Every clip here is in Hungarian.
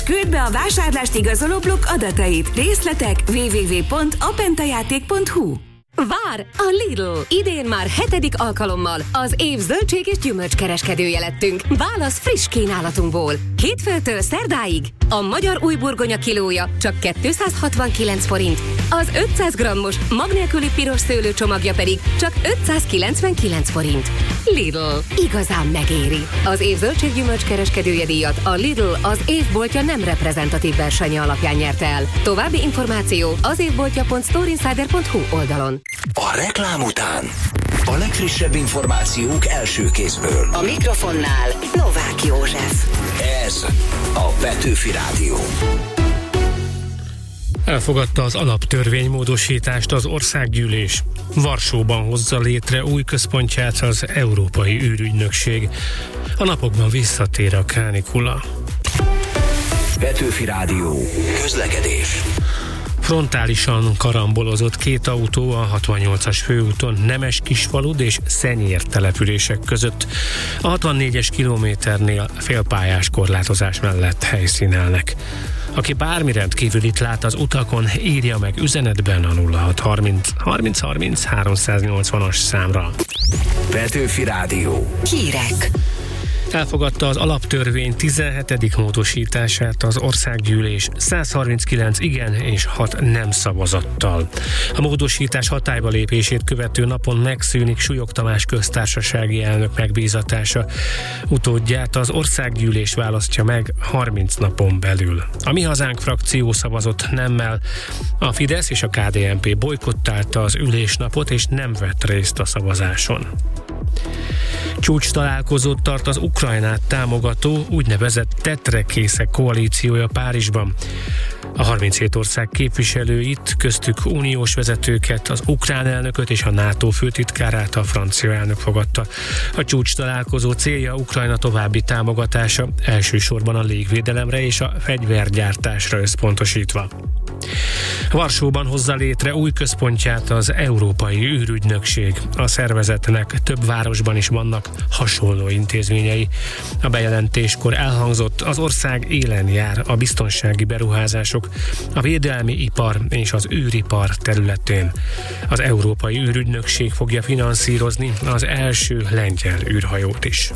küldd be a vásárlást igazoló blokk adatait. Részletek www.apentajáték.hu. Vár a Lidl! Idén már 7. alkalommal az év zöldség és gyümölcskereskedője lettünk. Válasz friss kínálatunkból. Hétfőtől szerdáig a magyar új burgonya kilója csak 269 forint, az 500 grammos mag nélküli piros szőlő csomagja pedig csak 599 forint. Lidl. Igazán megéri. Az év zöldség gyümölcskereskedője díjat a Lidl az évboltja nem reprezentatív versenye alapján nyerte el. További információ az évboltja.storeinsider.hu oldalon. A reklám után a legfrissebb információk első kézből. A mikrofonnál Novák József. Ez a Petőfi Rádió. Elfogadta az alaptörvénymódosítást az országgyűlés. Varsóban hozza létre új központját az Európai űrügynökség. A napokban visszatér a kánikula. Petőfi Rádió. Közlekedés. Frontálisan karambolozott két autó a 68-as főúton Nemes-Kisfalud és Szenyér települések között. A 64-es kilométernél félpályás korlátozás mellett helyszínelnek. Aki bármi rendkívülit lát az utakon, írja meg üzenetben a 0630 30 30 380-as számra. Petőfi Rádió. Hírek. Elfogadta az alaptörvény 17. módosítását az országgyűlés 139 igen és 6 nem szavazattal. A módosítás hatályba lépését követő napon megszűnik Súlyog Tamás köztársasági elnök megbízatása. Utódját az országgyűlés választja meg 30 napon belül. A Mi Hazánk frakció szavazott nemmel. A Fidesz és a KDNP bojkottálta az ülésnapot és nem vett részt a szavazáson. Csúcs találkozót tart az Ukrajnát támogató úgynevezett tetrekészek koalíciója Párizsban. A 37 ország képviselőit, köztük uniós vezetőket, az ukrán elnököt és a NATO főtitkárát a francia elnök fogadta. A csúcs találkozó célja Ukrajna további támogatása, elsősorban a légvédelemre és a fegyvergyártásra összpontosítva. Varsóban hozza létre új központját az Európai űrügynökség. A szervezetnek több városban is vannak hasonló intézményei. A bejelentéskor elhangzott, az ország élen jár a biztonsági beruházások, a védelmi ipar és az űripar területén. Az Európai űrügynökség fogja finanszírozni az első lengyel űrhajót is.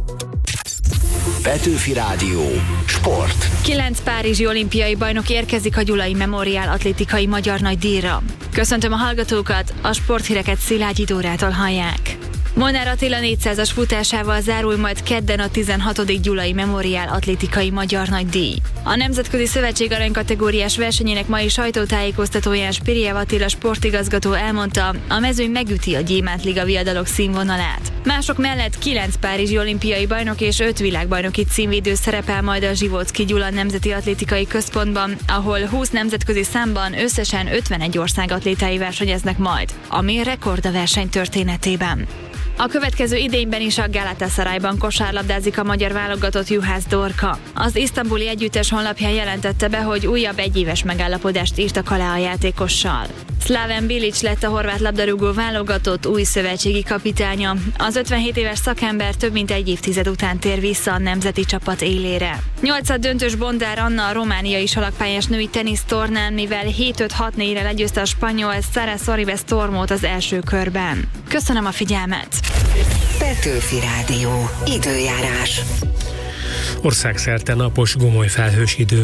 Petőfi Rádió. Sport. 9 párizsi olimpiai bajnok érkezik a Gyulai Memorial atlétikai magyar nagydíjra. Köszöntöm a hallgatókat, a sporthíreket Szilágyi Dórától hallják. Molnár Attila 400-as futásával zárul majd kedden a 16. Gyulai Memorial atlétikai magyar nagydíj. A Nemzetközi Szövetség aranykategóriás versenyének mai sajtótájékoztatóján Spiriev Attila sportigazgató elmondta, a mezőny megüti a Gyémánt Liga viadalok színvonalát. Mások mellett 9 párizsi olimpiai bajnok és 5 világbajnoki címvédő szerepel majd a Zsivóczky Gyula Nemzeti Atlétikai Központban, ahol 20 nemzetközi számban összesen 51 ország atlétái versenyeznek majd, ami rekord a verseny történetében. A következő idényben is a Galatasarayban kosárlabdázik a magyar válogatott Juhász Dorka. Az isztambuli együttes honlapján jelentette be, hogy újabb egyéves megállapodást írtak alá a játékossal. Slaven Bilic lett a horvát labdarúgó válogatott új szövetségi kapitánya. Az 57 éves szakember több mint egy évtized után tér vissza a nemzeti csapat élére. 8. döntős Bondár Anna a romániai salakpályás női tenisztornán, mivel 7-5-6-4-re legyőzte a spanyol Sara Sorribes Tormót az első körben. Köszönöm a figyelmet! Petőfi Rádió. Időjárás. Országszerte napos, gomoly felhős idő